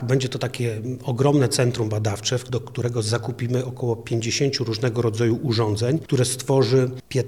Będzie to takie ogromne centrum badawcze, do którego zakupimy około 50 różnego rodzaju urządzeń, które stworzy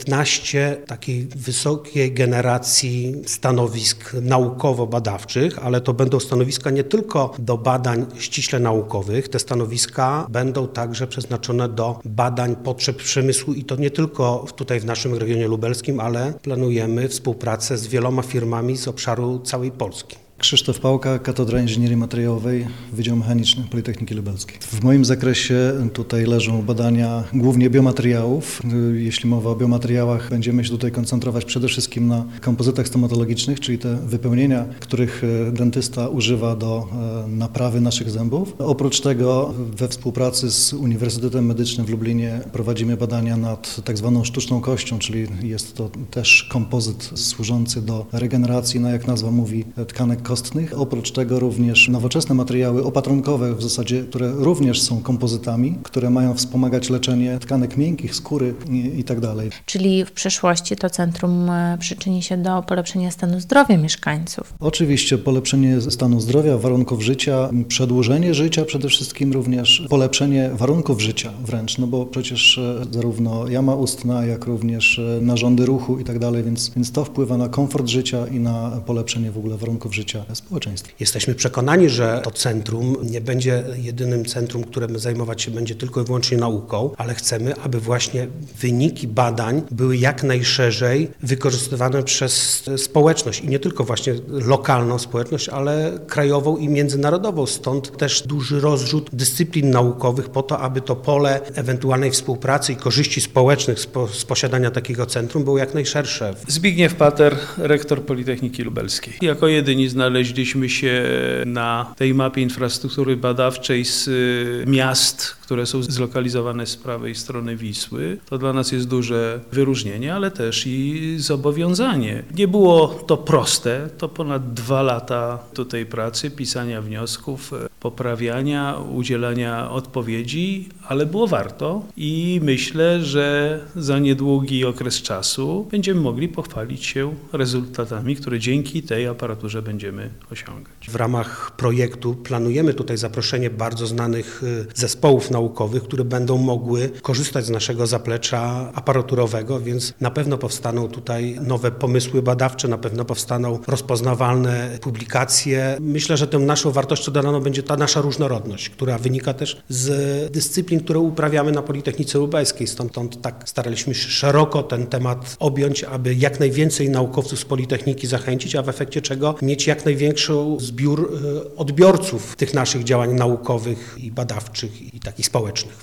15 takiej wysokiej generacji stanowisk naukowo-badawczych, ale to będą stanowiska nie tylko do badań ściśle naukowych. Te stanowiska będą także przeznaczone do badań potrzeb przemysłu i to nie tylko tutaj w naszym regionie lubelskim, ale planujemy współpracę z wieloma firmami z obszaru całej Polski. Krzysztof Pałka, Katedra Inżynierii Materiałowej, Wydział Mechaniczny Politechniki Lubelskiej. W moim zakresie tutaj leżą badania głównie biomateriałów. Jeśli mowa o biomateriałach, będziemy się tutaj koncentrować przede wszystkim na kompozytach stomatologicznych, czyli te wypełnienia, których dentysta używa do naprawy naszych zębów. Oprócz tego we współpracy z Uniwersytetem Medycznym w Lublinie prowadzimy badania nad tak zwaną sztuczną kością, czyli jest to też kompozyt służący do regeneracji, jak nazwa mówi, tkanek kostnych. Oprócz tego również nowoczesne materiały opatrunkowe w zasadzie, które również są kompozytami, które mają wspomagać leczenie tkanek miękkich, skóry i tak dalej. Czyli w przyszłości to centrum przyczyni się do polepszenia stanu zdrowia mieszkańców? Oczywiście polepszenie stanu zdrowia, warunków życia, przedłużenie życia, przede wszystkim również polepszenie warunków życia wręcz, bo przecież zarówno jama ustna, jak również narządy ruchu i tak dalej, więc to wpływa na komfort życia i na polepszenie w ogóle warunków życia społeczeństwa. Jesteśmy przekonani, że to centrum nie będzie jedynym centrum, które zajmować się będzie tylko i wyłącznie nauką, ale chcemy, aby właśnie wyniki badań były jak najszerzej wykorzystywane przez społeczność i nie tylko właśnie lokalną społeczność, ale krajową i międzynarodową. Stąd też duży rozrzut dyscyplin naukowych po to, aby to pole ewentualnej współpracy i korzyści społecznych z posiadania takiego centrum było jak najszersze. Zbigniew Pater, rektor Politechniki Lubelskiej. Jako jedyni znaleźliśmy się na tej mapie infrastruktury badawczej z miast, które są zlokalizowane z prawej strony Wisły. To dla nas jest duże wyróżnienie, ale też i zobowiązanie. Nie było to proste, to ponad 2 lata tutaj pracy, pisania wniosków, poprawiania, udzielania odpowiedzi, ale było warto i myślę, że za niedługi okres czasu będziemy mogli pochwalić się rezultatami, które dzięki tej aparaturze będziemy osiągać. W ramach projektu planujemy tutaj zaproszenie bardzo znanych zespołów naukowych, które będą mogły korzystać z naszego zaplecza aparaturowego, więc na pewno powstaną tutaj nowe pomysły badawcze, na pewno powstaną rozpoznawalne publikacje. Myślę, że tą naszą wartością dodaną będzie ta nasza różnorodność, która wynika też z dyscyplin, które uprawiamy na Politechnice Lubelskiej. Stąd tak staraliśmy się szeroko ten temat objąć, aby jak najwięcej naukowców z Politechniki zachęcić, a w efekcie czego mieć jak największy zbiór odbiorców tych naszych działań naukowych i badawczych i takich społecznych.